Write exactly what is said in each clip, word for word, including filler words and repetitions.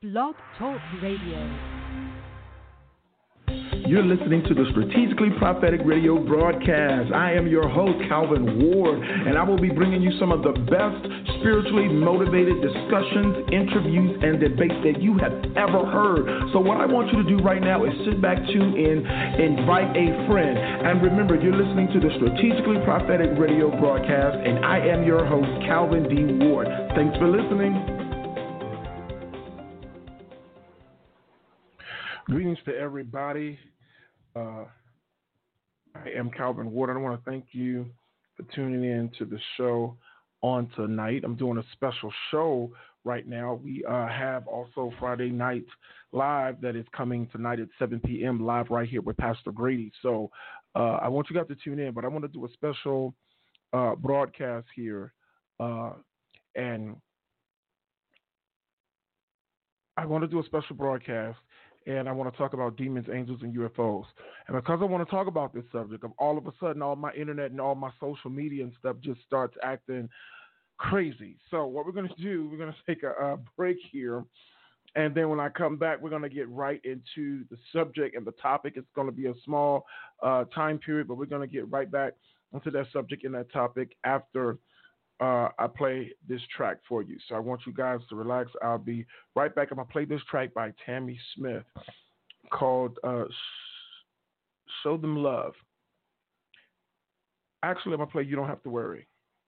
Blog Talk Radio. You're listening to the Strategically Prophetic Radio broadcast. I am your host, Calvin Ward, and I will be bringing you some of the best spiritually motivated discussions, interviews, and debates that you have ever heard. So what I want you to do right now is sit back, tune in, invite a friend. And remember, you're listening to the Strategically Prophetic Radio broadcast, and I am your host, Calvin D. Ward. Thanks for listening. Greetings to everybody. Uh, I am Calvin Ward. I want to thank you for tuning in to the show on tonight. I'm doing a special show right now. We uh, have also Friday Night Live that is coming tonight at seven p.m. live right here with Pastor Grady. So uh, I want you guys to tune in, but I want to do a special uh, broadcast here. Uh, and I want to do a special broadcast. And I want to talk about demons, angels, and U F Os. And because I want to talk about this subject, of all of a sudden, all my internet and all my social media and stuff just starts acting crazy. So what we're going to do, we're going to take a, a break here. And then when I come back, we're going to get right into the subject and the topic. It's going to be a small uh, time period, but we're going to get right back into that subject and that topic after Uh, I play this track for you. So I want you guys to relax. I'll be right back. I'm going to play this track by Tammy Smith called uh, Show Them Love. Actually, I'm going to play You Don't Have to Worry.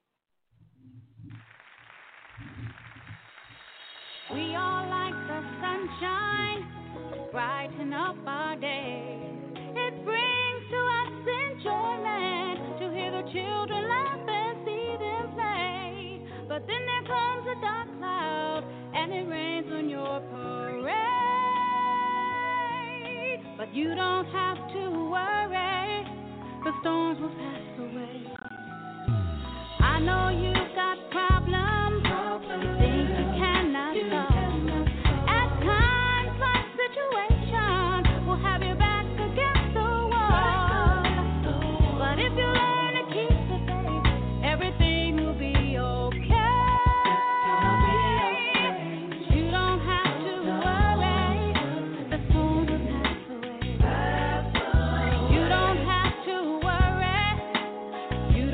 We all like the sunshine, brighten up our day. It brings to us enjoyment to hear the children laugh and see them play. But then there comes a dark cloud and it rains on your parade. But you don't have to worry, the storms will pass away. I know you've got problems, problems. Things you cannot solve. At times, life situation will have your back against the wall. But if you learn to keep the faith, everything will be okay. You don't have to worry, the storms will pass away. You don't have to worry, you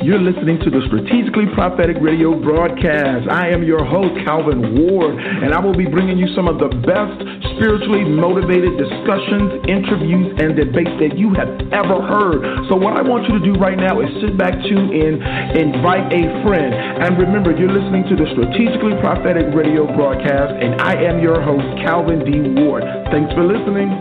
You're listening to the Strategically Prophetic Radio broadcast. I am your host, Calvin Ward, and I will be bringing you some of the best spiritually motivated discussions, interviews, and debates that you have ever heard. So what I want you to do right now is sit back, tune in, invite a friend. And remember, you're listening to the Strategically Prophetic Radio broadcast, and I am your host, Calvin D. Ward. Thanks for listening.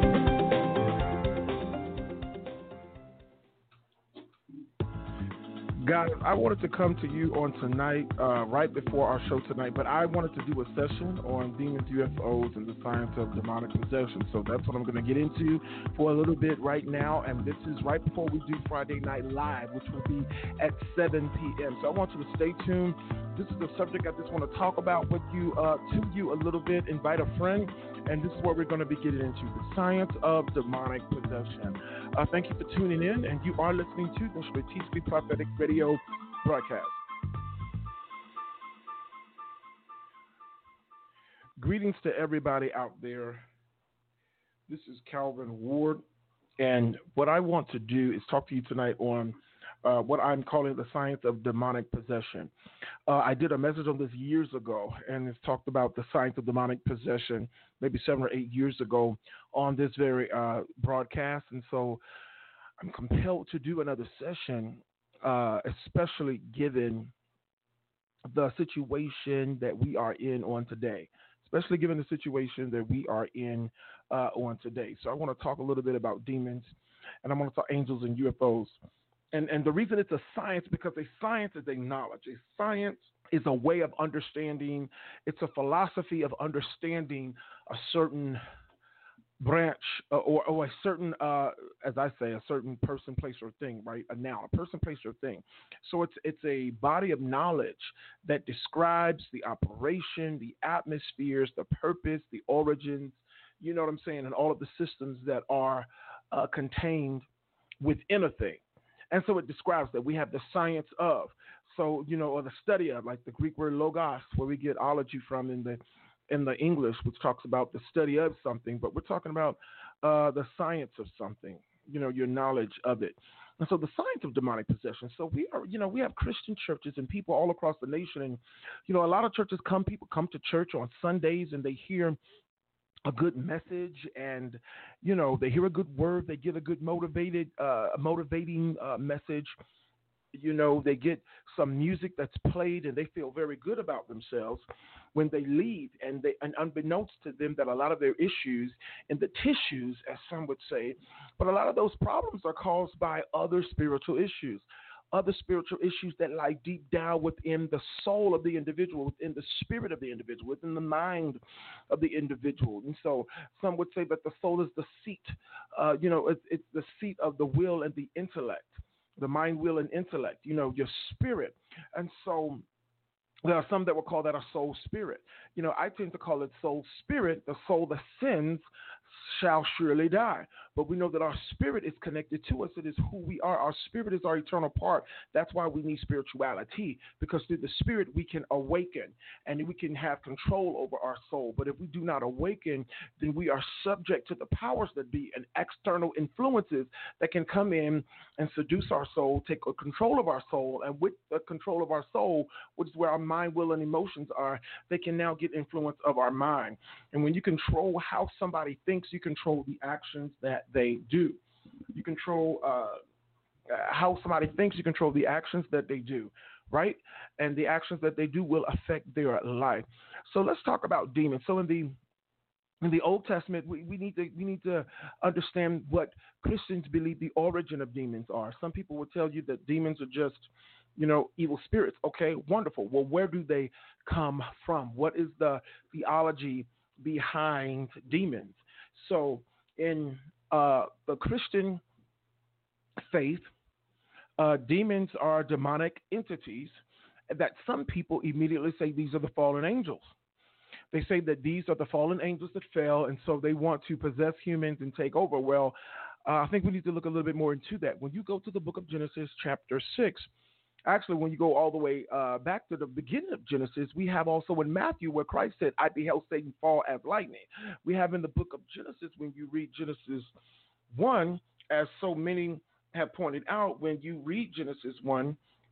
Guys, I wanted to come to you on tonight, uh, right before our show tonight, but I wanted to do a session on demons, U F Os, and the science of demonic possession. So that's what I'm going to get into for a little bit right now, and this is right before we do Friday Night Live, which will be at seven p.m. So I want you to stay tuned. This is the subject I just want to talk about with you, uh, to you a little bit, invite a friend, and this is what we're going to be getting into, the science of demonic possession. Uh, thank you for tuning in, and you are listening to the Strategically Prophetic Radio broadcast. Greetings to everybody out there. This is Calvin Ward, and what I want to do is talk to you tonight on uh, what I'm calling the science of demonic possession. Uh, I did a message on this years ago, and it's talked about the science of demonic possession maybe seven or eight years ago on this very uh, broadcast, and so I'm compelled to do another session, uh, especially given the situation that we are in on today, especially given the situation that we are in uh, on today. So I want to talk a little bit about demons, and I want to talk angels and U F Os. And, and the reason it's a science, because a science is a knowledge. A science is a way of understanding. It's a philosophy of understanding a certain branch uh, or, or a certain, uh, as I say, a certain person, place, or thing, right? A noun, a person, place, or thing. So it's it's a body of knowledge that describes the operation, the atmospheres, the purpose, the origins, you know what I'm saying, and all of the systems that are uh, contained within a thing. And so it describes that we have the science of, so, you know, or the study of, like the Greek word logos, where we get ology from in the in the English, which talks about the study of something, but we're talking about uh, the science of something, you know, your knowledge of it. And so the science of demonic possession. So we are, you know, we have Christian churches and people all across the nation. And, you know, a lot of churches come, people come to church on Sundays and they hear a good message, and you know they hear a good word, they get a good motivated, uh, motivating uh, message. You know they get some music that's played, and they feel very good about themselves when they leave. And they, and unbeknownst to them, that a lot of their issues in the tissues, as some would say, but a lot of those problems are caused by other spiritual issues. Other spiritual issues that lie deep down within the soul of the individual, within the spirit of the individual, within the mind of the individual. And so some would say that the soul is the seat, uh, you know, it, it's the seat of the will and the intellect, the mind, will, and intellect, you know, your spirit. And so there are some that will call that a soul spirit. You know, I tend to call it soul spirit. The soul that sins shall surely die. But we know that our spirit is connected to us. It is who we are. Our spirit is our eternal part. That's why we need spirituality, because through the spirit we can awaken and we can have control over our soul. But if we do not awaken, then we are subject to the powers that be and external influences that can come in and seduce our soul, take control of our soul. And with the control of our soul, which is where our mind, will, and emotions are, they can now get influence of our mind. And when you control how somebody thinks, you control the actions that they do. You control uh, how somebody thinks, you control the actions that they do, right? And the actions that they do will affect their life. So let's talk about demons. So in the in the Old Testament, we, we need to we need to understand what Christians believe the origin of demons are. Some people will tell you that demons are just, you know, evil spirits. Okay, wonderful. Well, where do they come from? What is the theology behind demons? So in uh, the Christian faith, uh, demons are demonic entities that some people immediately say these are the fallen angels. They say that these are the fallen angels that fell, and so they want to possess humans and take over. Well, uh, I think we need to look a little bit more into that. When you go to the book of Genesis, chapter six, actually, when you go all the way uh, back to the beginning of Genesis, we have also in Matthew where Christ said, I beheld Satan fall as lightning. We have in the book of Genesis, when you read Genesis one, as so many have pointed out, when you read Genesis one,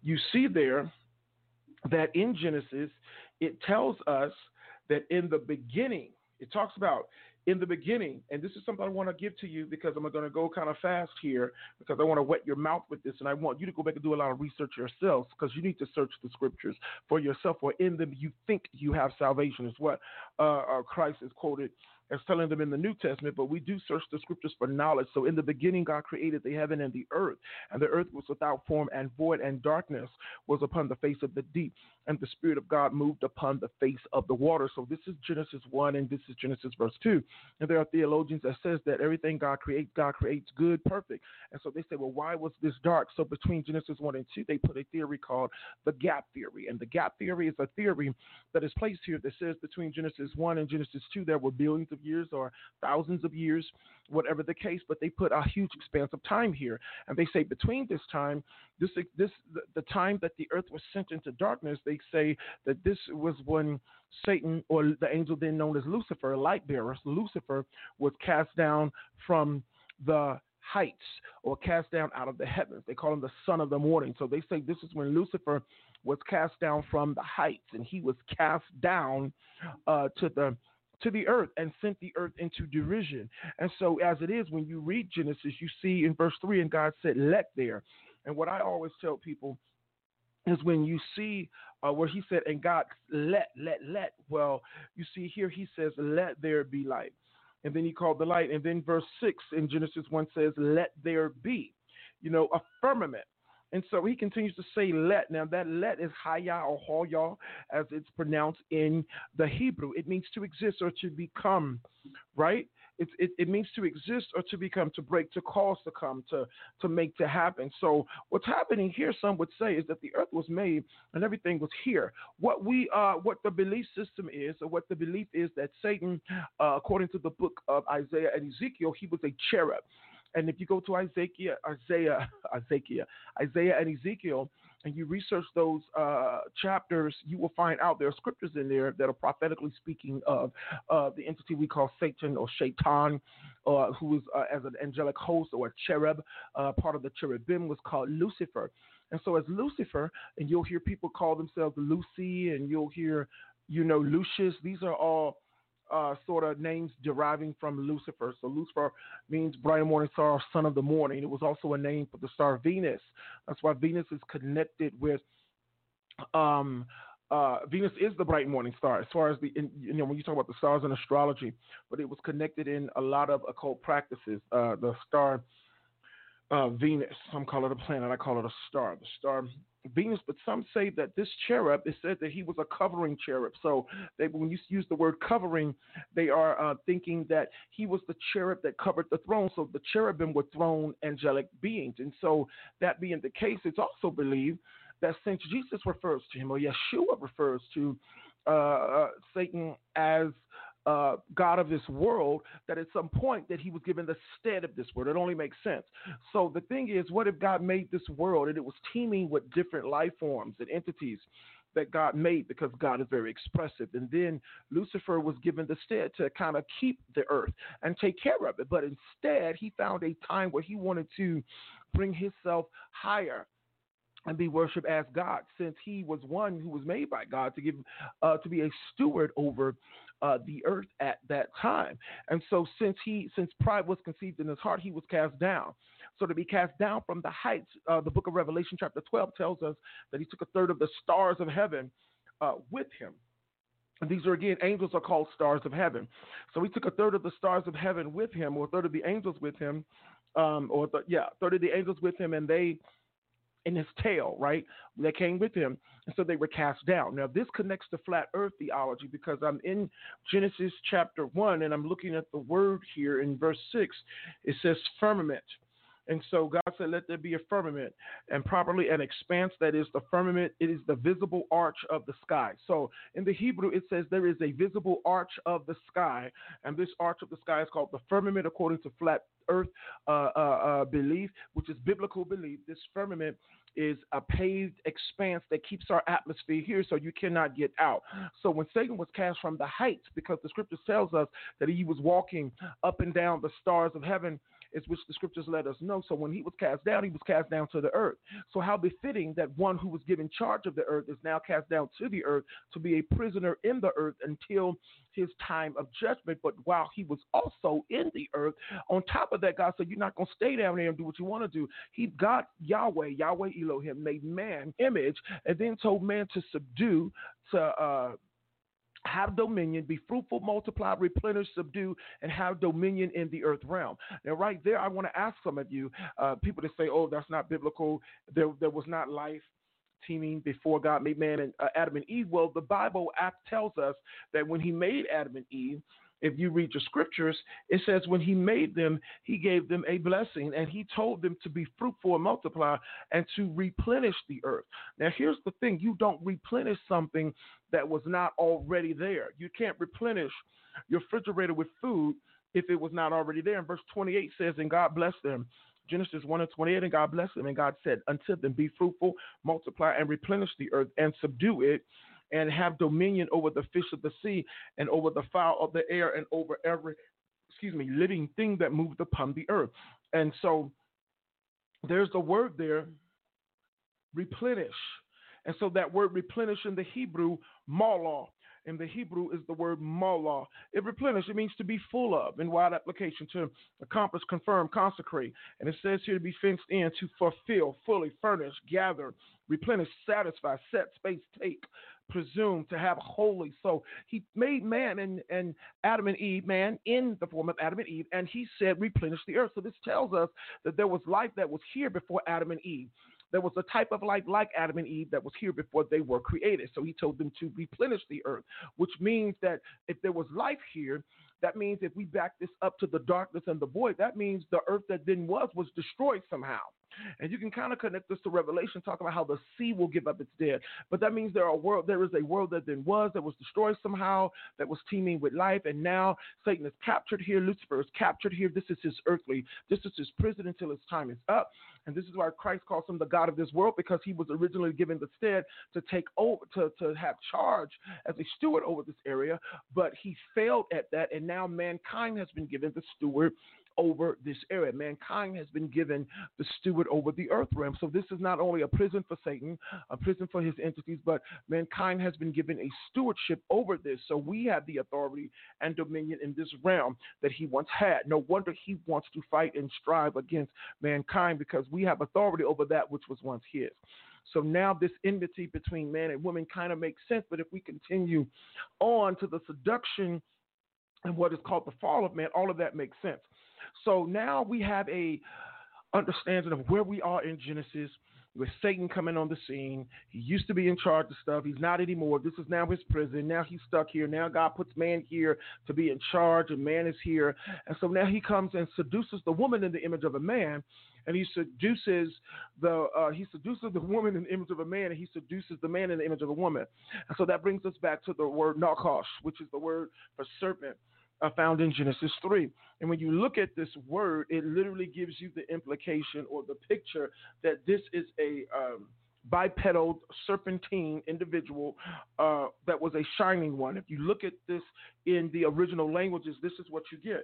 you see there that in Genesis, it tells us that in the beginning, it talks about in the beginning, and this is something I want to give to you because I'm going to go kind of fast here because I want to wet your mouth with this, and I want you to go back and do a lot of research yourselves because you need to search the scriptures for yourself, for in them you think you have salvation is what uh, uh, Christ is quoted as telling them in the New Testament, but we do search the scriptures for knowledge. So in the beginning, God created the heaven and the earth, and the earth was without form and void, and darkness was upon the face of the deep, and the Spirit of God moved upon the face of the water. So this is Genesis one, and this is Genesis verse two. And there are theologians that says that everything God creates, God creates good, perfect. And so they say, well, why was this dark? So between Genesis one and two, they put a theory called the gap theory. And the gap theory is a theory that is placed here that says between Genesis one and Genesis two, there were billions of years or thousands of years, whatever the case, but they put a huge expanse of time here. And they say between this time, this this the, the time that the earth was sent into darkness, they say that this was when Satan, or the angel then known as Lucifer, light bearer, Lucifer, was cast down from the heights or cast down out of the heavens. They call him the son of the morning. So they say this is when Lucifer was cast down from the heights, and he was cast down uh, to the to the earth and sent the earth into derision. And so as it is, when you read Genesis, you see in verse three, and God said, let there. And what I always tell people is when you see uh, where he said, and God let, let, let, well, you see here he says, let there be light. And then he called the light. And then verse six in Genesis one says, let there be, you know, a firmament. And so he continues to say let. Now that let is haya or hoya as it's pronounced in the Hebrew. It means to exist or to become, right? It, it, it means to exist or to become, to break, to cause to come, to, to make to happen. So what's happening here, some would say, is that the earth was made and everything was here. What we, uh, what the belief system is, or what the belief is that Satan, uh, according to the book of Isaiah and Ezekiel, he was a cherub. And if you go to Isaiah, Isaiah, Isaiah, Isaiah and Ezekiel, and you research those uh, chapters, you will find out there are scriptures in there that are prophetically speaking of uh, the entity we call Satan or Shaitan, uh, who is uh, as an angelic host or a cherub. Uh, part of the cherubim was called Lucifer. And so as Lucifer, and you'll hear people call themselves Lucy, and you'll hear, you know, Lucius. These are all Uh, sort of names deriving from Lucifer. So Lucifer means bright morning star, son of the morning. It was also a name for the star Venus. That's why Venus is connected with, um, uh, Venus is the bright morning star as far as the, in, you know, when you talk about the stars in astrology, but it was connected in a lot of occult practices. Uh, the star uh, Venus, some call it a planet, I call it a star. The star Venus, but some say that this cherub, it said that he was a covering cherub. So they, when you use the word covering, they are uh, thinking that he was the cherub that covered the throne. So the cherubim were throne angelic beings. And so that being the case, it's also believed that since Jesus refers to him, or Yeshua refers to uh, uh, Satan as Uh, God of this world, that at some point that he was given the stead of this world. It only makes sense. So the thing is, what if God made this world and it was teeming with different life forms and entities that God made, because God is very expressive. And then Lucifer was given the stead to kind of keep the earth and take care of it. But instead, he found a time where he wanted to bring himself higher and be worshipped as God, since he was one who was made by God to give uh, to be a steward over uh, the earth at that time. And so since he since pride was conceived in his heart, he was cast down. So to be cast down from the heights, uh, the book of Revelation chapter twelve tells us that he took a third of the stars of heaven uh, with him. And these are, again, angels are called stars of heaven. So he took a third of the stars of heaven with him, or a third of the angels with him, um, or th- yeah, a third of the angels with him, and they in his tail, right? They came with him, and so they were cast down. Now, this connects to flat earth theology, because I'm in Genesis chapter one, and I'm looking at the word here in verse six. It says firmament. And so God said, let there be a firmament, and properly an expanse, that is the firmament. It is the visible arch of the sky. So in the Hebrew, it says there is a visible arch of the sky, and this arch of the sky is called the firmament according to flat earth uh, uh, uh, belief, which is biblical belief. This firmament is a paved expanse that keeps our atmosphere here, so you cannot get out. So when Satan was cast from the heights, because the scripture tells us that he was walking up and down the stars of heaven, is which the scriptures let us know. So when he was cast down, he was cast down to the earth. So how befitting that one who was given charge of the earth is now cast down to the earth to be a prisoner in the earth until his time of judgment. But while he was also in the earth, on top of that, God said, you're not going to stay down there and do what you want to do. He got Yahweh, Yahweh Elohim, made man image, and then told man to subdue, to uh, have dominion, be fruitful, multiply, replenish, subdue, and have dominion in the earth realm. Now, right there, I want to ask some of you, uh, people that say, oh, that's not biblical. There, there was not life teeming before God made man and uh, Adam and Eve. Well, the Bible act tells us that when he made Adam and Eve, if you read your scriptures, it says when he made them, he gave them a blessing, and he told them to be fruitful and multiply and to replenish the earth. Now, here's the thing. You don't replenish something that was not already there. You can't replenish your refrigerator with food if it was not already there. And verse twenty-eight says, and God blessed them. Genesis one and twenty-eight, and God blessed them, and God said unto them, be fruitful, multiply, and replenish the earth, and subdue it, and have dominion over the fish of the sea, and over the fowl of the air, and over every, excuse me, living thing that moved upon the earth. And so there's the word there, replenish. And so that word replenish in the Hebrew, malah. In the Hebrew is the word malah. It replenish, it means to be full of, in wide application, to accomplish, confirm, consecrate. And it says here to be fenced in, to fulfill, fully, furnish, gather, replenish, satisfy, set, space, take, presume, to have wholly. So he made man and, and Adam and Eve, man in the form of Adam and Eve, and he said replenish the earth. So this tells us that there was life that was here before Adam and Eve. There was a type of life like Adam and Eve that was here before they were created. So he told them to replenish the earth, which means that if there was life here, that means if we back this up to the darkness and the void, that means the earth that then was was destroyed somehow. And you can kind of connect this to Revelation, talking about how the sea will give up its dead. But that means there are world, there is a world that then was, that was destroyed somehow, that was teeming with life. And now Satan is captured here. Lucifer is captured here. This is his earthly, this is his prison until his time is up. And this is why Christ calls him the God of this world, because he was originally given the stead to take over, to, to have charge as a steward over this area. But he failed at that. And now mankind has been given the steward over this area. Mankind has been given the steward over the earth realm. So this is not only a prison for Satan, a prison for his entities, but mankind has been given a stewardship over this. So we have the authority and dominion in this realm that he once had. No wonder he wants to fight and strive against mankind, because we have authority over that which was once his. So now this enmity between man and woman kind of makes sense. But if we continue on to the seduction and what is called the fall of man, all of that makes sense. So now we have a understanding of where we are in Genesis, with Satan coming on the scene. He used to be in charge of stuff. He's not anymore. This is now his prison. Now he's stuck here. Now God puts man here to be in charge, and man is here. And so now he comes and seduces the woman in the image of a man, and he seduces the uh, he seduces the woman in the image of a man, and he seduces the man in the image of a woman. And so that brings us back to the word narcosh, which is the word for serpent. Uh, found in Genesis three. And when you look at this word, it literally gives you the implication or the picture that this is a um, bipedal serpentine individual uh, that was a shining one. If you look at this in the original languages, this is what you get.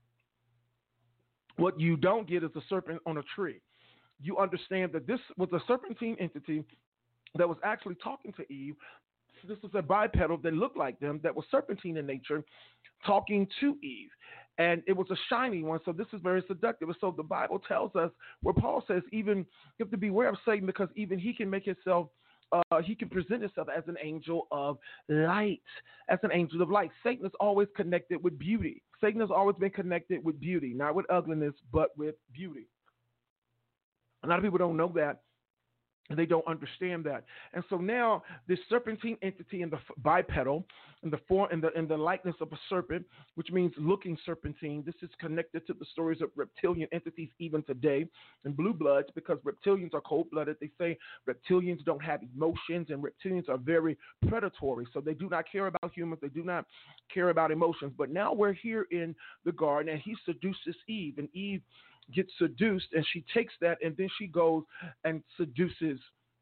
What you don't get is a serpent on a tree. You understand that this was a serpentine entity that was actually talking to Eve. This is a bipedal that looked like them, that was serpentine in nature, talking to Eve. And it was a shiny one, so this is very seductive. So the Bible tells us, where Paul says, even you have to beware of Satan, because even he can make himself, uh, he can present himself as an angel of light, as an angel of light. Satan is always connected with beauty. Satan has always been connected with beauty, not with ugliness, but with beauty. A lot of people don't know that. And they don't understand that. And so now this serpentine entity in the bipedal, in the form, in the in the likeness of a serpent, which means looking serpentine. This is connected to the stories of reptilian entities even today, and blue bloods, because reptilians are cold-blooded. They say reptilians don't have emotions, and reptilians are very predatory. So they do not care about humans. They do not care about emotions. But now we're here in the garden, and he seduces Eve, and Eve gets seduced, and she takes that, and then she goes and seduces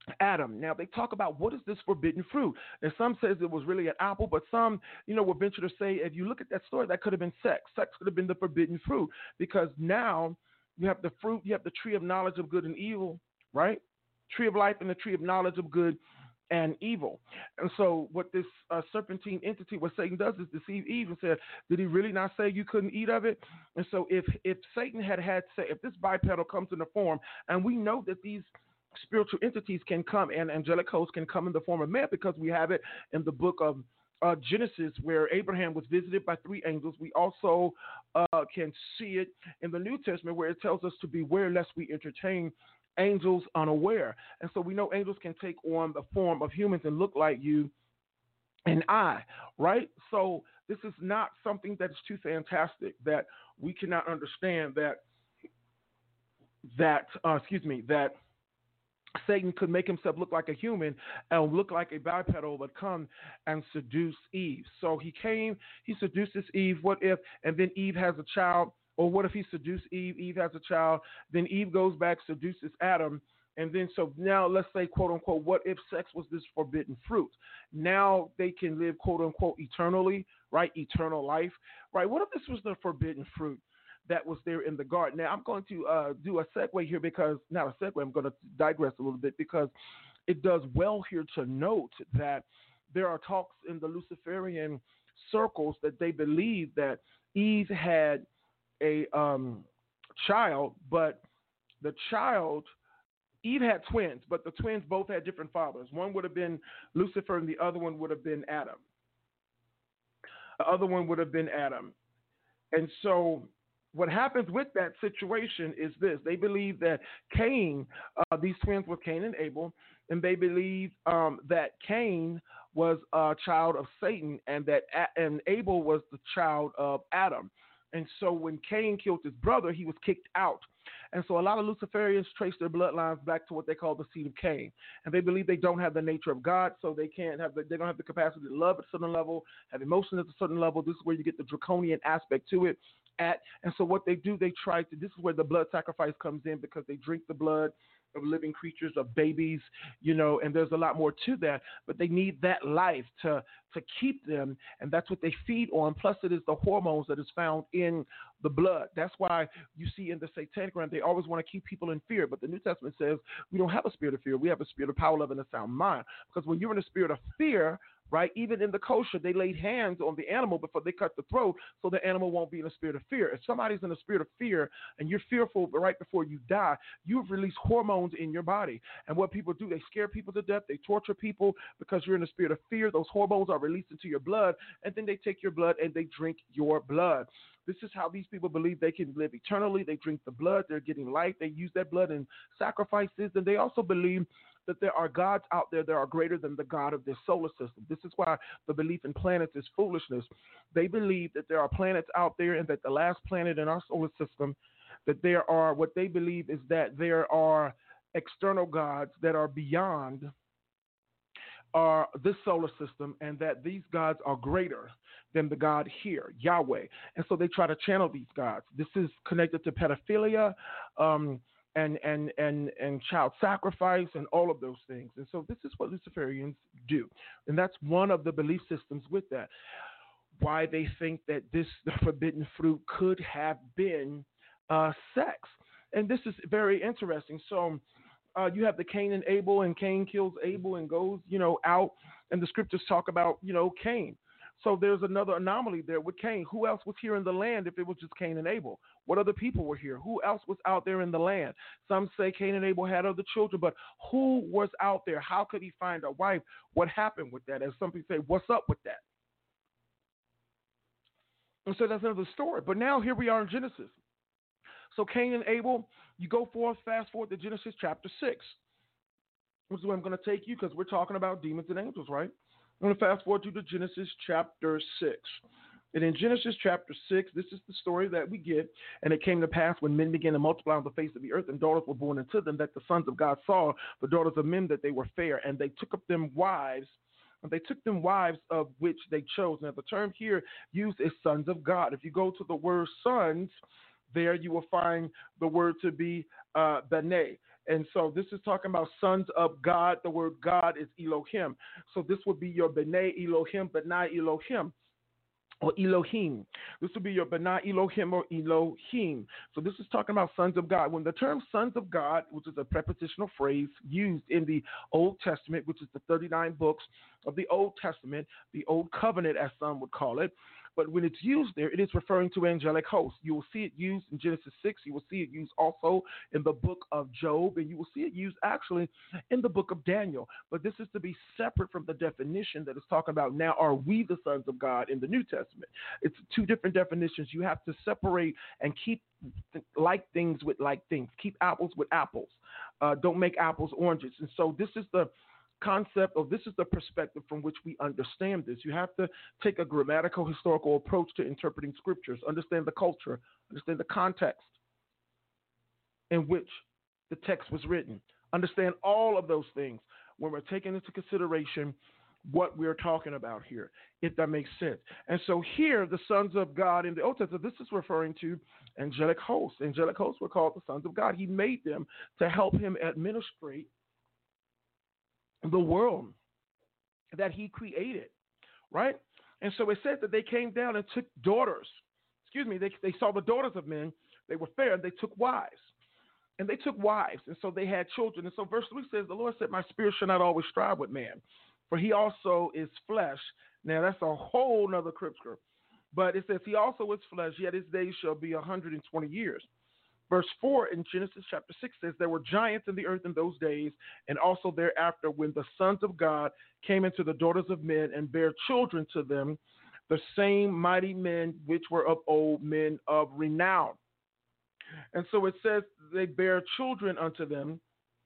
Adam. Now they talk about what is this forbidden fruit, and some says it was really an apple, but some, you know, will venture to say if you look at that story, that could have been sex. Sex could have been the forbidden fruit because now you have the fruit, you have the tree of knowledge of good and evil, right? Tree of life and the tree of knowledge of good and evil. And so what this uh, serpentine entity, what Satan does is deceive Eve and said, did he really not say you couldn't eat of it? And so if if Satan had had, say, if this bipedal comes in the form, and we know that these spiritual entities can come and angelic hosts can come in the form of man because we have it in the book of uh, Genesis where Abraham was visited by three angels. We also uh, can see it in the New Testament where it tells us to beware lest we entertain angels unaware. And so we know angels can take on the form of humans and look like you and I, right? So this is not something that's too fantastic that we cannot understand that, that uh, excuse me, that Satan could make himself look like a human and look like a bipedal, but come and seduce Eve. So he came, he seduces Eve. What if, and then Eve has a child? Or what if he seduced Eve? Eve has a child. Then Eve goes back, seduces Adam. And then so now let's say, quote unquote, what if sex was this forbidden fruit? Now they can live, quote unquote, eternally, right? Eternal life, right? What if this was the forbidden fruit that was there in the garden? Now I'm going to uh, do a segue here because, not a segue, I'm going to digress a little bit because it does well here to note that there are talks in the Luciferian circles that they believe that Eve had a um, child, but the child, Eve had twins, but the twins both had different fathers. One would have been Lucifer and the other one would have been Adam. The other one would have been Adam. And so what happens with that situation is this. They believe that Cain, uh, these twins were Cain and Abel, and they believe um, that Cain was a child of Satan and that A- and Abel was the child of Adam. And so when Cain killed his brother, he was kicked out. And so a lot of Luciferians trace their bloodlines back to what they call the seed of Cain. And they believe they don't have the nature of God, so they can't have the, they don't have the capacity to love at a certain level, have emotions at a certain level. This is where you get the draconian aspect to it at. And so what they do, they try to, this is where the blood sacrifice comes in because they drink the blood of living creatures, of babies, you know, and there's a lot more to that, but they need that life to to keep them, and that's what they feed on. Plus, it is the hormones that is found in the blood. That's why you see in the satanic realm, they always want to keep people in fear, but the New Testament says we don't have a spirit of fear. We have a spirit of power, love, and a sound mind, because when you're in a spirit of fear, right, even in the kosher, they laid hands on the animal before they cut the throat so the animal won't be in a spirit of fear. If somebody's in a spirit of fear and you're fearful right before you die, you've released hormones in your body. And what people do, they scare people to death. They torture people because you're in a spirit of fear. Those hormones are released into your blood, and then they take your blood and they drink your blood. This is how these people believe they can live eternally. They drink the blood. They're getting life. They use that blood in sacrifices. And they also believe that there are gods out there that are greater than the God of this solar system. This is why the belief in planets is foolishness. They believe that there are planets out there and that the last planet in our solar system, that there are, what they believe is that there are external gods that are beyond our this solar system, and that these gods are greater than the God here, Yahweh. And so they try to channel these gods. This is connected to pedophilia, um, and and and and child sacrifice and all of those things. And so this is what Luciferians do. And that's one of the belief systems with that. Why they think that this the forbidden fruit could have been uh, sex. And this is very interesting. So uh, you have the Cain and Abel, and Cain kills Abel and goes, you know, out. And the scriptures talk about, you know, Cain. So there's another anomaly there with Cain. Who else was here in the land if it was just Cain and Abel? What other people were here? Who else was out there in the land? Some say Cain and Abel had other children, but who was out there? How could he find a wife? What happened with that? As some people say, what's up with that? And so that's another story. But now here we are in Genesis. So Cain and Abel, you go forth, fast forward to Genesis chapter six. This is where I'm going to take you because we're talking about demons and angels, right? I'm going to fast forward to the Genesis chapter six. And in Genesis chapter six, this is the story that we get. And it came to pass when men began to multiply on the face of the earth, and daughters were born unto them, that the sons of God saw the daughters of men that they were fair, and they took up them wives. And they took them wives of which they chose. Now the term here used is sons of God. If you go to the word sons, there you will find the word to be uh, bene. And so this is talking about sons of God. The word God is Elohim. So this would be your B'nai Elohim, B'nai Elohim, or Elohim. This would be your B'nai Elohim or Elohim. So this is talking about sons of God. When the term sons of God, which is a prepositional phrase used in the Old Testament, which is the thirty-nine books of the Old Testament, the Old Covenant as some would call it, but when it's used there, it is referring to angelic hosts. You will see it used in Genesis six. You will see it used also in the book of Job, and you will see it used actually in the book of Daniel. But this is to be separate from the definition that is talking about now are we the sons of God in the New Testament. It's two different definitions. You have to separate and keep like things with like things. Keep apples with apples. Uh, don't make apples oranges. And so this is the concept, or this is the perspective from which we understand this. You have to take a grammatical, historical approach to interpreting scriptures, understand the culture, understand the context in which the text was written, understand all of those things when we're taking into consideration what we're talking about here, if that makes sense. And so here, the sons of God in the Old Testament, this is referring to angelic hosts. Angelic hosts were called the sons of God. He made them to help him administrate the world that he created, right? And so it said that they came down and took daughters. Excuse me, they, they saw the daughters of men. They were fair, and they took wives. And they took wives, and so they had children. And so verse three says, the Lord said, my spirit shall not always strive with man, for he also is flesh. Now, that's a whole nother scripture. But it says, he also is flesh, yet his days shall be one hundred twenty years. Verse four in Genesis chapter six says, there were giants in the earth in those days, and also thereafter, when the sons of God came into the daughters of men and bare children to them, the same mighty men which were of old, men of renown. And so it says they bare children unto them.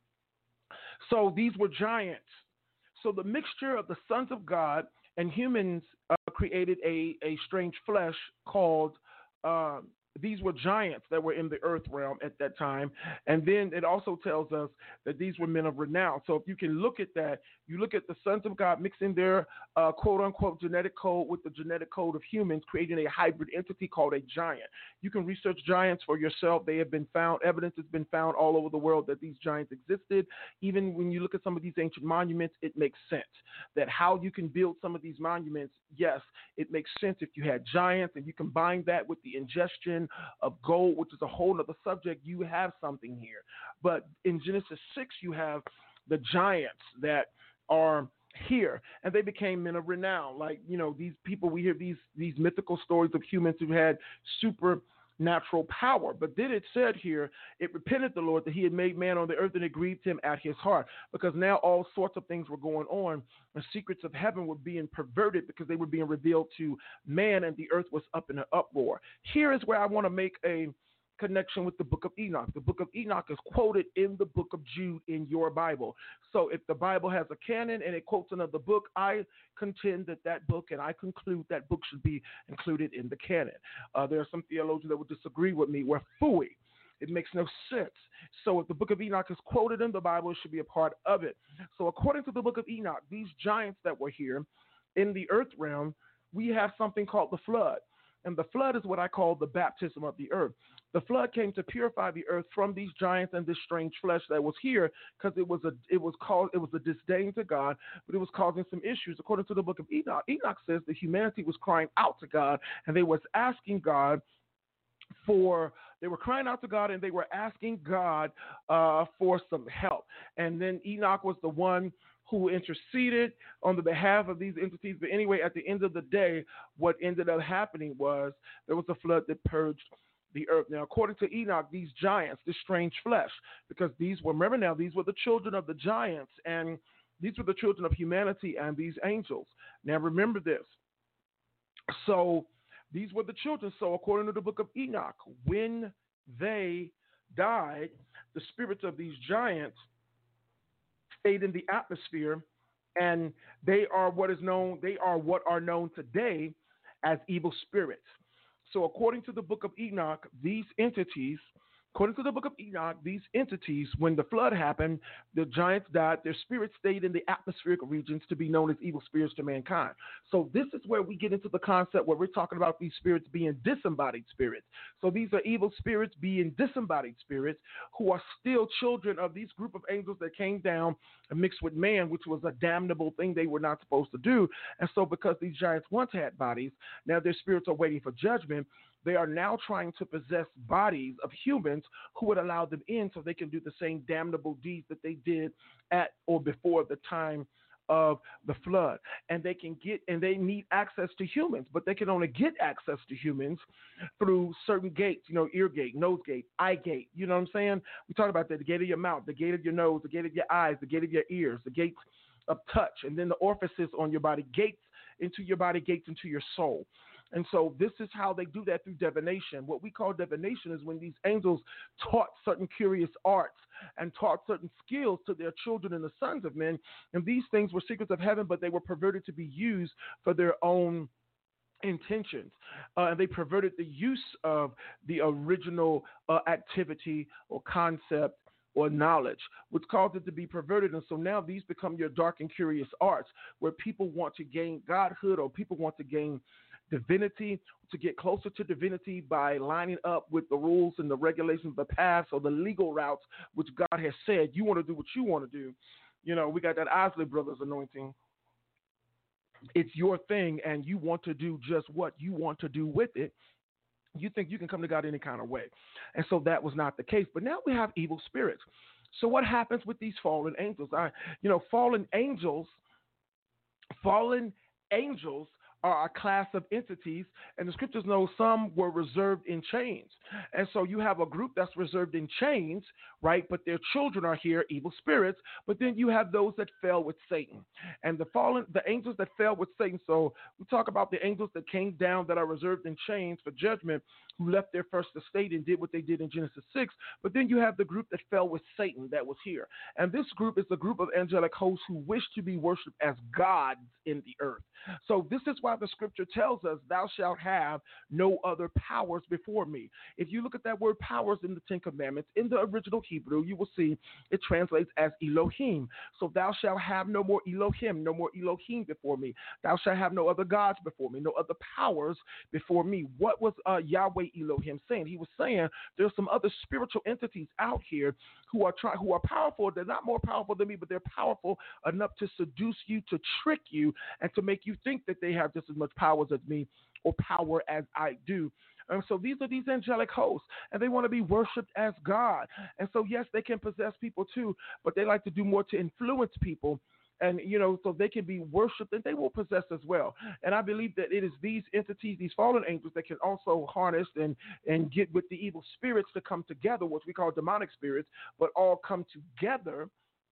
So these were giants. So the mixture of the sons of God and humans uh, created a, a strange flesh called uh, these were giants that were in the earth realm at that time. And then it also tells us that these were men of renown. So if you can look at that, you look at the sons of God mixing their uh, quote unquote genetic code with the genetic code of humans, creating a hybrid entity called a giant. You can research giants for yourself. They have been found, evidence has been found all over the world that these giants existed. Even when you look at some of these ancient monuments, it makes sense that how you can build some of these monuments. Yes, it makes sense if you had giants and you combine that with the ingestion of gold, which is a whole other subject. You have something here. But in Genesis six, you have the giants that are here, and they became men of renown. Like, you know, these people, we hear these these mythical stories of humans who had supernatural power. But then it said here, it repented the Lord that he had made man on the earth, and it grieved him at his heart, because now all sorts of things were going on. The secrets of heaven were being perverted because they were being revealed to man, and the earth was up in an uproar. Here is where I want to make a connection with the book of Enoch. The book of Enoch is quoted in the book of Jude in your Bible. So if the Bible has a canon and it quotes another book, I contend that that book, and I conclude that book should be included in the canon. Uh, there are some theologians that would disagree with me. We're phooey. It makes no sense. So if the book of Enoch is quoted in the Bible, it should be a part of it. So according to the book of Enoch, these giants that were here in the earth realm, we have something called the flood. And the flood is what I call the baptism of the earth. The flood came to purify the earth from these giants and this strange flesh that was here, because it was a it was called it was a disdain to God, but it was causing some issues. According to the book of Enoch, Enoch says that humanity was crying out to God, and they was asking God for they were crying out to God, and they were asking God uh, for some help. And then Enoch was the one who interceded on the behalf of these entities. But anyway, at the end of the day, what ended up happening was there was a flood that purged the earth. Now, according to Enoch, these giants, this strange flesh, because these were, remember now, these were the children of the giants, and these were the children of humanity and these angels. Now, remember this. So these were the children. So according to the book of Enoch, when they died, the spirits of these giants stayed in the atmosphere, and they are what is known, they are what are known today as evil spirits. So according to the book of Enoch, these entities According to the book of Enoch, these entities, when the flood happened, the giants died, their spirits stayed in the atmospheric regions to be known as evil spirits to mankind. So this is where we get into the concept where we're talking about these spirits being disembodied spirits. So these are evil spirits being disembodied spirits who are still children of these group of angels that came down and mixed with man, which was a damnable thing they were not supposed to do. And so because these giants once had bodies, now their spirits are waiting for judgment. They are now trying to possess bodies of humans who would allow them in so they can do the same damnable deeds that they did at or before the time of the flood. And they can get, and they need access to humans, but they can only get access to humans through certain gates, you know, ear gate, nose gate, eye gate. You know what I'm saying? We talk about that, the gate of your mouth, the gate of your nose, the gate of your eyes, the gate of your ears, the gates of touch, and then the orifices on your body, gates into your body, gates into your soul. And so this is how they do that through divination. What we call divination is when these angels taught certain curious arts and taught certain skills to their children and the sons of men. And these things were secrets of heaven, but they were perverted to be used for their own intentions. Uh, and they perverted the use of the original uh, activity or concept or knowledge, which caused it to be perverted. And so now these become your dark and curious arts where people want to gain godhood or people want to gain divinity, to get closer to divinity by lining up with the rules and the regulations of the past or the legal routes, which God has said, you want to do what you want to do. You know, we got that Isley Brothers anointing. It's your thing, and you want to do just what you want to do with it. You think you can come to God any kind of way. And so that was not the case. But now we have evil spirits. So what happens with these fallen angels? I, you know, fallen angels, fallen angels are a class of entities, and the scriptures know some were reserved in chains. And so you have a group that's reserved in chains, right? But their children are here, evil spirits. But then you have those that fell with Satan. And the fallen, the angels that fell with Satan. So we talk about the angels that came down that are reserved in chains for judgment, who left their first estate and did what they did in Genesis six. But then you have the group that fell with Satan that was here. And this group is a group of angelic hosts who wish to be worshipped as gods in the earth. So this is why the scripture tells us, thou shalt have no other powers before me. If you look at that word powers in the Ten Commandments, in the original Hebrew, you will see it translates as Elohim. So thou shalt have no more Elohim, no more Elohim before me. Thou shalt have no other gods before me, no other powers before me. What was uh, Yahweh Elohim saying? He was saying there's some other spiritual entities out here who are trying, who are powerful. They're not more powerful than me, but they're powerful enough to seduce you, to trick you, and to make you think that they have just as much powers as me or power as I do. And so these are these angelic hosts, and they want to be worshipped as God. And so, yes, they can possess people too, but they like to do more to influence people. And, you know, so they can be worshipped and they will possess as well. And I believe that it is these entities, these fallen angels, that can also harness and, and get with the evil spirits to come together, what we call demonic spirits, but all come together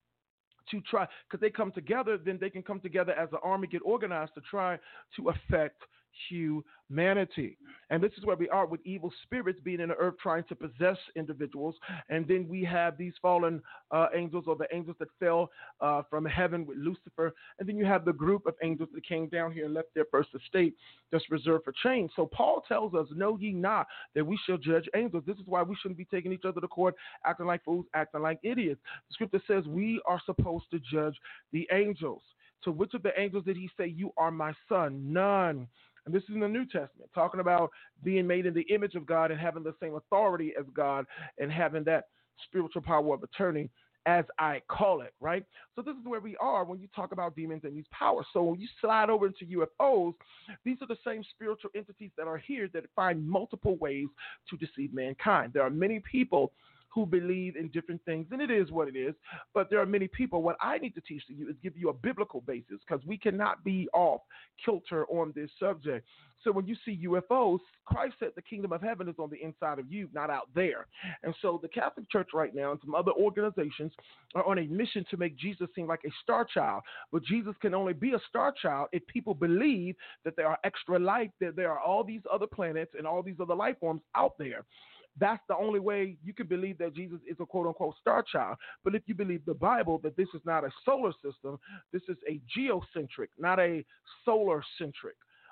to try, because they come together, then they can come together as an army, get organized to try to affect humanity. And this is where we are with evil spirits being in the earth trying to possess individuals. And then we have these fallen uh, angels, or the angels that fell uh, from heaven with Lucifer. And then you have the group of angels that came down here and left their first estate that's reserved for change. So Paul tells us, know ye not that we shall judge angels. This is why we shouldn't be taking each other to court, acting like fools, acting like idiots. The scripture says we are supposed to judge the angels. So which of the angels did he say, you are my son? None. And this is in the New Testament, talking about being made in the image of God and having the same authority as God and having that spiritual power of attorney, as I call it, right? So this is where we are when you talk about demons and these powers. So when you slide over into U F Os, these are the same spiritual entities that are here that find multiple ways to deceive mankind. There are many people who believe in different things, and it is what it is, but there are many people. What I need to teach to you is give you a biblical basis, because we cannot be off kilter on this subject. So when you see U F Os, Christ said the kingdom of heaven is on the inside of you, not out there. And so the Catholic Church right now and some other organizations are on a mission to make Jesus seem like a star child. But Jesus can only be a star child if people believe that there are extra life, that there are all these other planets and all these other life forms out there. That's the only way you can believe that Jesus is a quote-unquote star child. But if you believe the Bible, that this is not a solar system, this is a geocentric, not a solar-centric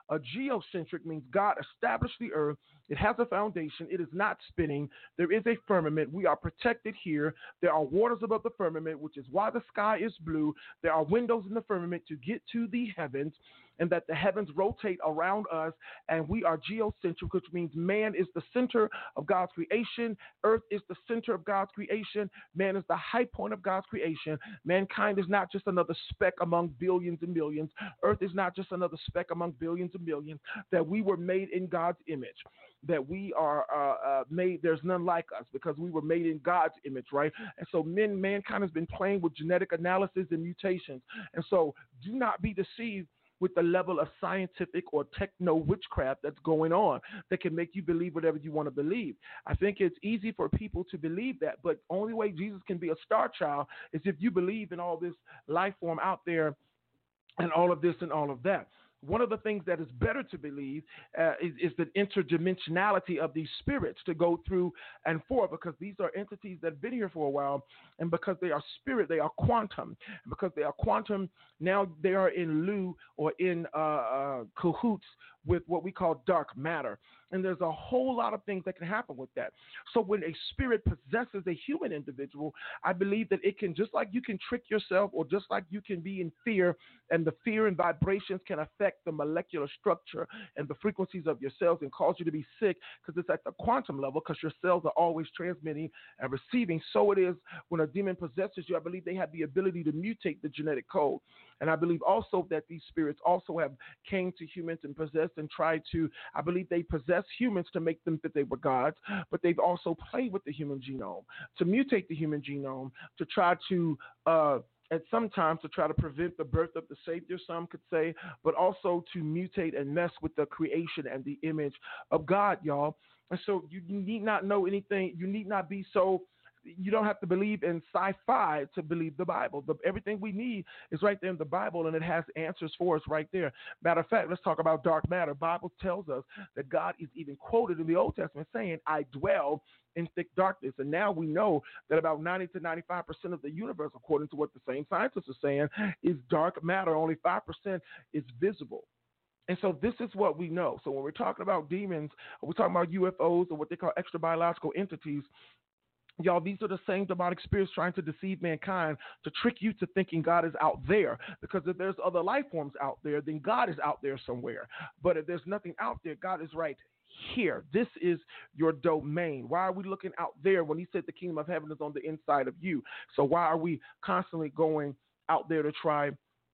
A geocentric means God established the earth. It has a foundation. It is not spinning. There is a firmament. We are protected here. There are waters above the firmament, which is why the sky is blue. There are windows in the firmament to get to the heavens, and that the heavens rotate around us, and we are geocentric, which means man is the center of God's creation. Earth is the center of God's creation. Man is the high point of God's creation. Mankind is not just another speck among billions and millions. Earth is not just another speck among billions and millions. That we were made in God's image. That we are uh, uh, made, there's none like us because we were made in God's image, right? And so men, mankind has been playing with genetic analysis and mutations. And so do not be deceived with the level of scientific or techno witchcraft that's going on that can make you believe whatever you want to believe. I think it's easy for people to believe that, but only way Jesus can be a star child is if you believe in all this life form out there and all of this and all of that. One of the things that is better to believe uh, is, is the interdimensionality of these spirits to go through and forth, because these are entities that have been here for a while, and because they are spirit, they are quantum. And because they are quantum, now they are in lieu or in uh, uh, cahoots with what we call dark matter. And there's a whole lot of things that can happen with that. So when a spirit possesses a human individual, I believe that it can, just like you can trick yourself, or just like you can be in fear, and the fear and vibrations can affect the molecular structure and the frequencies of your cells and cause you to be sick because it's at the quantum level, because your cells are always transmitting and receiving. So it is when a demon possesses you. I believe they have the ability to mutate the genetic code. And I believe also that these spirits also have came to humans and possessed and tried to, I believe they possess humans to make them think they were gods, but they've also played with the human genome to mutate the human genome to try to, uh, at some times to try to prevent the birth of the Savior, some could say, but also to mutate and mess with the creation and the image of God, y'all. And so you, you need not know anything. You need not be so You don't have to believe in sci-fi to believe the Bible. The, everything we need is right there in the Bible, and it has answers for us right there. Matter of fact, let's talk about dark matter. The Bible tells us that God is even quoted in the Old Testament saying, I dwell in thick darkness. And now we know that about ninety to ninety-five percent of the universe, according to what the same scientists are saying, is dark matter. Only five percent is visible. And so this is what we know. So when we're talking about demons, or we're talking about U F Os, or what they call extrabiological entities, y'all, these are the same demonic spirits trying to deceive mankind, to trick you to thinking God is out there. Because if there's other life forms out there, then God is out there somewhere. But if there's nothing out there, God is right here. This is your domain. Why are we looking out there when he said the kingdom of heaven is on the inside of you? So why are we constantly going out there to try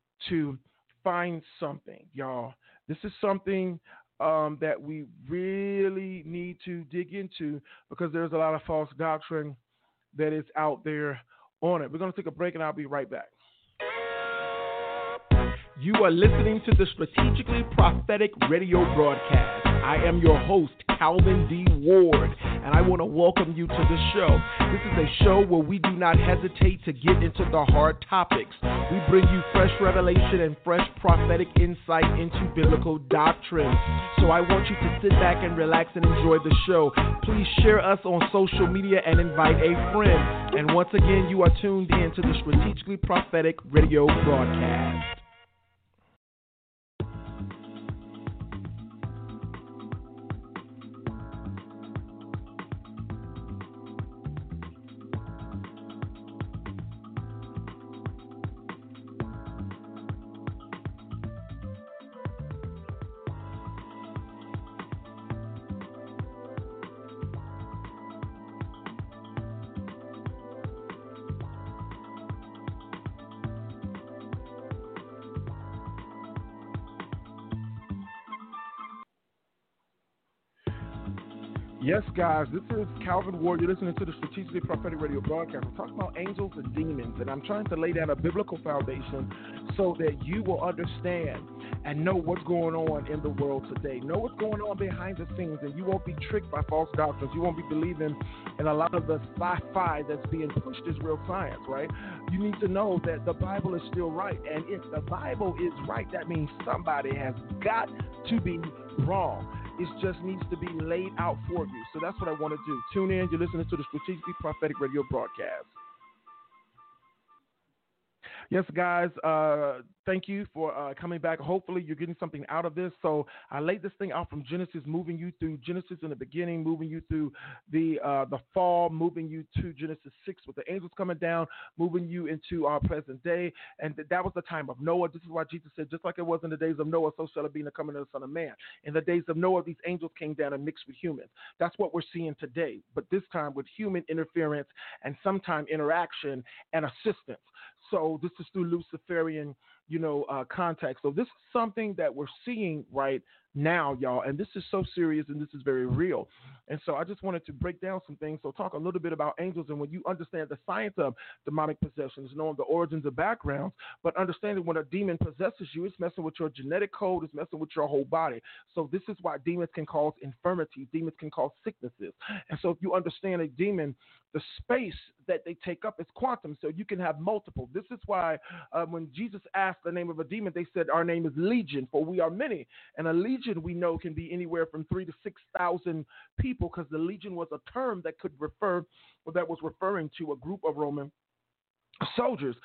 to find something, y'all? This is something Um, that we really need to dig into, because there's a lot of false doctrine that is out there on it. We're going to take a break, and I'll be right back. You are listening to the Strategically Prophetic Radio Broadcast. I am your host, Calvin D. Ward, and I want to welcome you to the show. This is a show where we do not hesitate to get into the hard topics. We bring you fresh revelation and fresh prophetic insight into biblical doctrine. So I want you to sit back and relax and enjoy the show. Please share us on social media and invite a friend. And once again, you are tuned in to the Strategically Prophetic Radio Broadcast. Yes, guys, this is Calvin Ward. You're listening to the Strategically Prophetic Radio Broadcast. We're talking about angels and demons, and I'm trying to lay down a biblical foundation so that you will understand and know what's going on in the world today. Know what's going on behind the scenes, and you won't be tricked by false doctrines. You won't be believing in a lot of the sci-fi that's being pushed as real science, right? You need to know that the Bible is still right, and if the Bible is right, that means somebody has got to be wrong. It just needs to be laid out for you. So that's what I want to do. Tune in. You're listening to the Strategically Prophetic Radio Broadcast. Yes, guys. Uh, thank you for uh, coming back. Hopefully, you're getting something out of this. So, I laid this thing out from Genesis, moving you through Genesis in the beginning, moving you through the uh, the fall, moving you to Genesis six with the angels coming down, moving you into our present day. And th- that was the time of Noah. This is why Jesus said, just like it was in the days of Noah, so shall it be in the coming of the Son of Man. In the days of Noah, these angels came down and mixed with humans. That's what we're seeing today, but this time with human interference and sometime interaction and assistance. So this is through Luciferian, you know, uh, contact. So this is something that we're seeing right now, y'all, and this is so serious and this is very real. And so I just wanted to break down some things. So talk a little bit about angels, and when you understand the science of demonic possessions, knowing the origins and backgrounds, but understanding when a demon possesses you, it's messing with your genetic code, it's messing with your whole body. So this is why demons can cause infirmity, demons can cause sicknesses. And so if you understand a demon, the space that they take up is quantum, so you can have multiple. This is why uh, when Jesus asked the name of a demon, they said, our name is Legion, for we are many. And a legion, we know, can be anywhere from three to six thousand people, because the legion was a term that could refer, or that was referring to a group of Roman soldiers.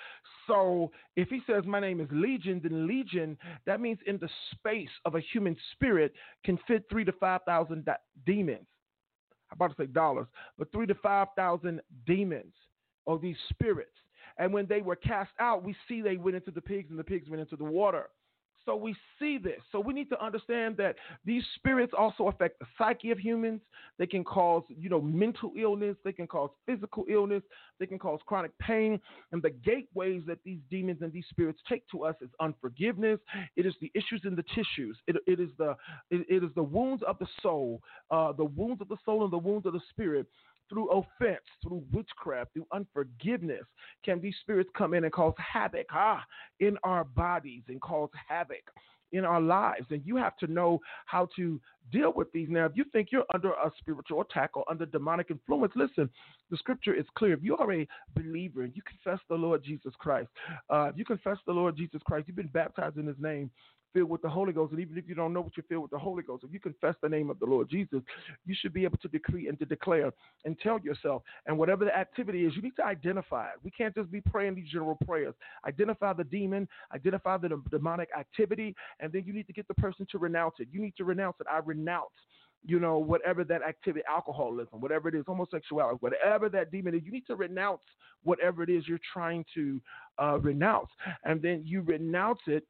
So if he says my name is Legion, then Legion, that means in the space of a human spirit can fit three to five thousand da- demons. I'm about to say dollars, but three to five thousand demons, or these spirits. And when they were cast out, we see they went into the pigs, and the pigs went into the water. So we see this. So we need to understand that these spirits also affect the psyche of humans. They can cause, you know, mental illness. They can cause physical illness. They can cause chronic pain. And the gateways that these demons and these spirits take to us is unforgiveness. It is the issues in the tissues. It, it is the it, it is the wounds of the soul, uh, the wounds of the soul and the wounds of the spirit. Through offense, through witchcraft, through unforgiveness, can these spirits come in and cause havoc ah, in our bodies and cause havoc in our lives. And you have to know how to deal with these. Now, if you think you're under a spiritual attack or under demonic influence, listen, the scripture is clear. If you are a believer and you confess the Lord Jesus Christ, uh, if you confess the Lord Jesus Christ, you've been baptized in his name, filled with the Holy Ghost, and even if you don't know what you're filled with the Holy Ghost, if you confess the name of the Lord Jesus, you should be able to decree and to declare and tell yourself, and whatever the activity is, you need to identify it. We can't just be praying these general prayers. Identify the demon, identify the demonic activity, and then you need to get the person to renounce it. You need to renounce it. I renounce, you know, whatever that activity, alcoholism, whatever it is, homosexuality, whatever that demon is, you need to renounce whatever it is you're trying to uh, renounce. And then you renounce it,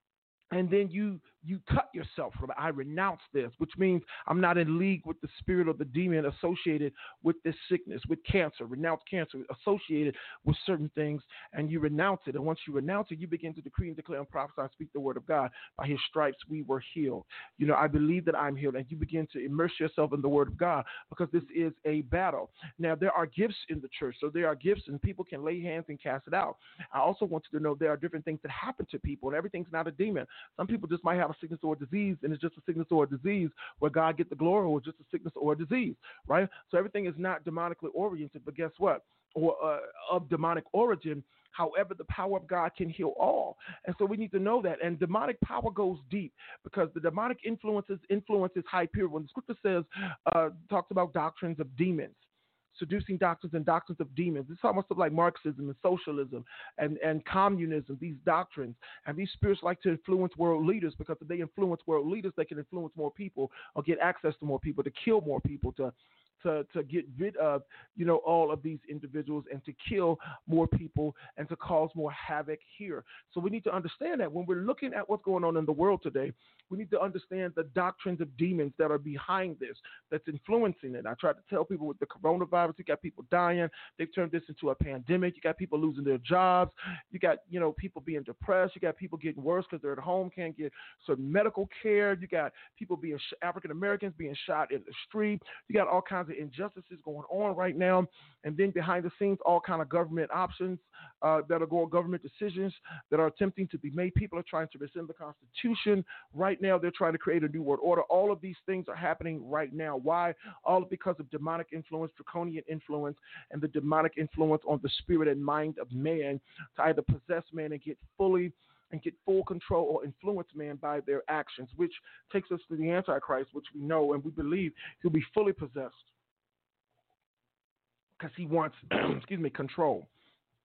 and then you you cut yourself from it. I renounce this, which means I'm not in league with the spirit of the demon associated with this sickness, with cancer. Renounce cancer associated with certain things, and you renounce it. And once you renounce it, you begin to decree and declare and prophesy and speak the word of God. By his stripes we were healed. You know, I believe that I'm healed, and you begin to immerse yourself in the word of God, because this is a battle. Now, there are gifts in the church, so there are gifts, and people can lay hands and cast it out. I also want you to know there are different things that happen to people, and everything's not a demon. Some people just might have a sickness or a disease, and it's just a sickness or a disease where God get the glory, or just a sickness or a disease, right? So everything is not demonically oriented, but guess what? Or uh, of demonic origin. However, the power of God can heal all. And so we need to know that. And demonic power goes deep, because the demonic influences influences Hyperion. When the scripture says, uh, talks about doctrines of demons, seducing doctrines and doctrines of demons. It's almost like Marxism and socialism and, and communism, these doctrines. And these spirits like to influence world leaders, because if they influence world leaders, they can influence more people or get access to more people, to kill more people, to to to get rid of, you know, all of these individuals, and to kill more people, and to cause more havoc here. So we need to understand that when we're looking at what's going on in the world today, we need to understand the doctrines of demons that are behind this, that's influencing it. I try to tell people with the coronavirus, you got people dying. They've turned this into a pandemic. You got people losing their jobs. You got, you know, people being depressed. You got people getting worse because they're at home, can't get certain medical care. You got people being, African Americans being shot in the street. You got all kinds of injustices going on right now. And then behind the scenes, all kind of government options uh, that are going, government decisions that are attempting to be made. People are trying to rescind the Constitution. Right now, they're trying to create a new world order. All of these things are happening right now. Why? All because of demonic influence, draconian influence, and the demonic influence on the spirit and mind of man to either possess man and get fully and get full control or influence man by their actions, which takes us to the Antichrist, which we know and we believe he'll be fully possessed because he wants, excuse me, control.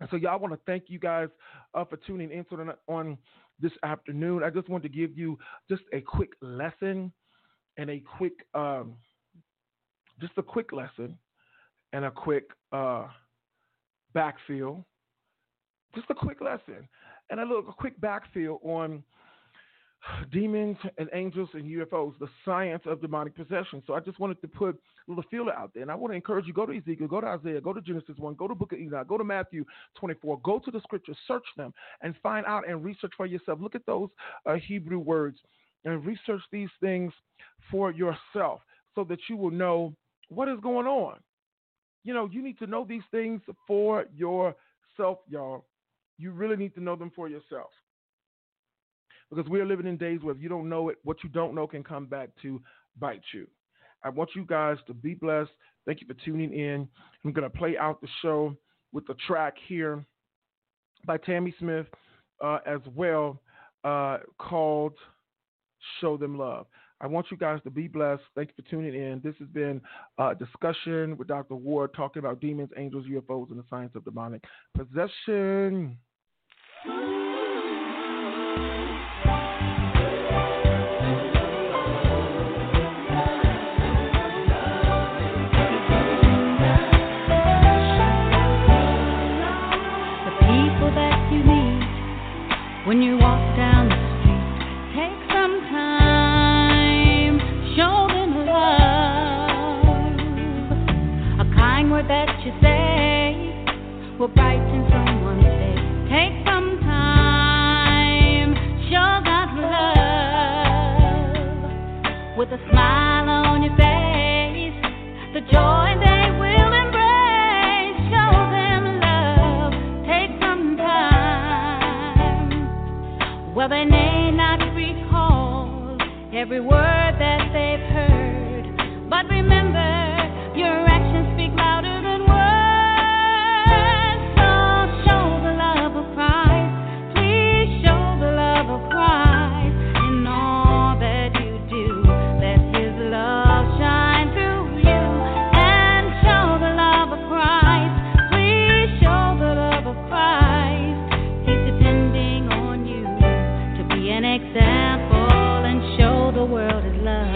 And so, y'all, I want to thank you guys uh, for tuning in to on this afternoon. I just wanted to give you just a quick lesson and a quick, um, just a quick lesson and a quick uh, backfill. Just a quick lesson and a little a quick backfill on demons and angels and U F Os, the science of demonic possession. So I just wanted to put a little feeler out there, and I want to encourage you, go to Ezekiel, go to Isaiah, go to Genesis one, go to Book of Enoch, go to Matthew twenty-four, go to the scriptures, search them, and find out and research for yourself. Look at those uh, Hebrew words and research these things for yourself so that you will know what is going on. You know, you need to know these things for yourself, y'all. You really need to know them for yourself. Because we are living in days where if you don't know it, what you don't know can come back to bite you. I want you guys to be blessed. Thank you for tuning in. I'm going to play out the show with a track here by Tammy Smith uh, as well uh, called Show Them Love. I want you guys to be blessed. Thank you for tuning in. This has been a discussion with Doctor Ward talking about demons, angels, U F Os, and the science of demonic possession. When you walk down the street, take some time, show them love. A kind word that you say will brighten someone's day. Take some time, show God's love. With a smile on your face, the joy they will embrace. Show them love, take some time. Well, they may not recall every word that they've heard, but remember, your actions speak louder than words. So show the love of Christ. Please show the love of Christ in all that you do. Let His love shine through you and show the love of Christ. Please show the love of Christ. He's depending on you to be an example and show the world His love.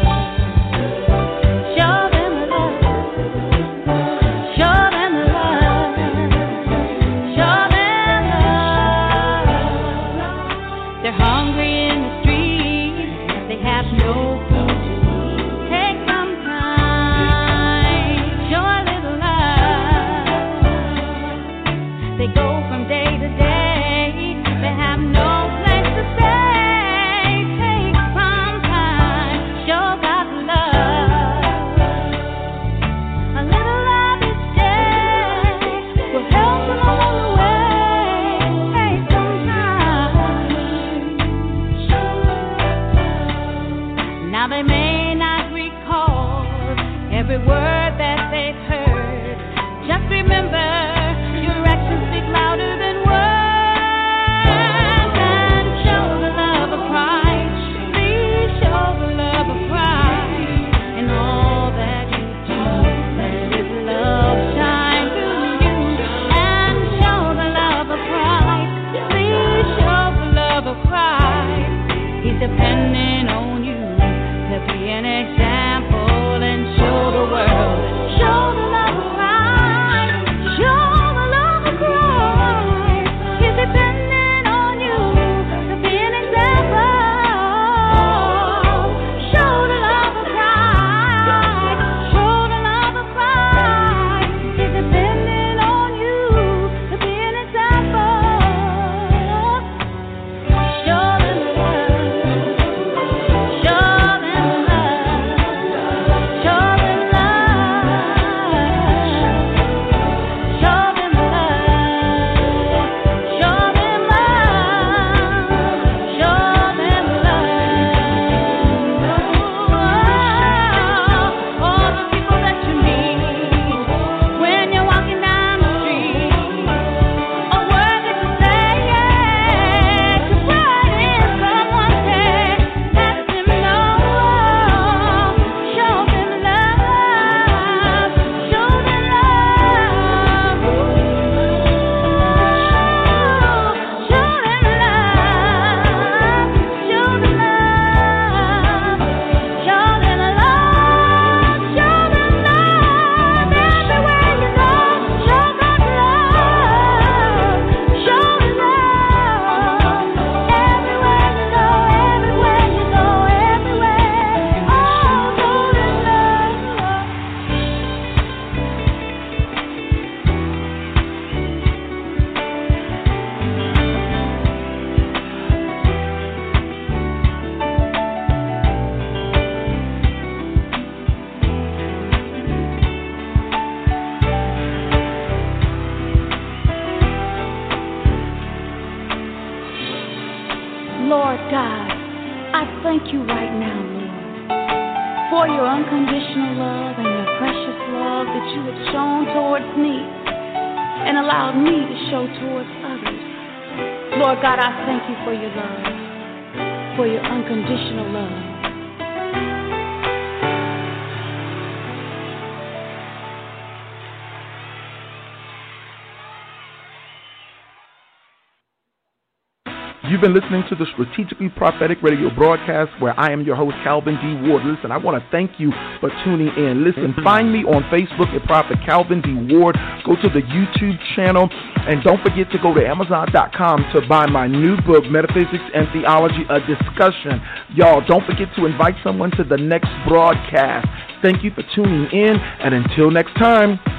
Show them the love. Show them the love. Show them love. They're hungry in the streets. They have no food to eat. Take some time. Show a little love. They go from day to day. They have no place to stay. Take some time. Show God's love. A little love each day will help them along the way. Take some time. Now they may not recall every word that they've heard. Just remember, your actions speak louder than words. And show the love of Christ. Please show the love of Christ in all that you do. Let His love shine through you and show the love of Christ. Please show the love of Christ. He's depending on you to be an example and show the world. Show the love of Christ. Show for your unconditional love and your precious love that you have shown towards me and allowed me to show towards others. Lord God, I thank you for your love, for your unconditional love. You've been listening to the Strategically Prophetic Radio broadcast where I am your host, Calvin D. Ward. Listen, I want to thank you for tuning in. Listen, find me on Facebook at Prophet Calvin D. Ward. Go to the YouTube channel. And don't forget to go to Amazon dot com to buy my new book, Metaphysics and Theology, A Discussion. Y'all, don't forget to invite someone to the next broadcast. Thank you for tuning in, and until next time.